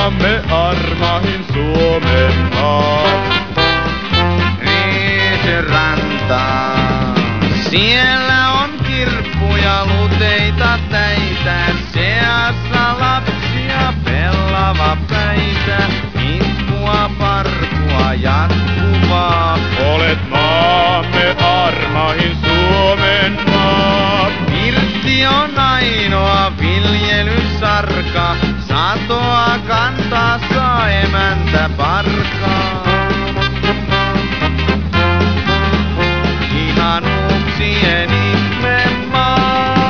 maamme armahin Suomen maa. Riisiranta, siellä on kirppuja luteita täitä, seassa lapsia pellava päitä, kinkkua, parkua jatkuvaa. Olet maamme armahin Suomen maa. Pirtti on ainoa viljelysarka, satoa kantaa saa emäntä parkaa.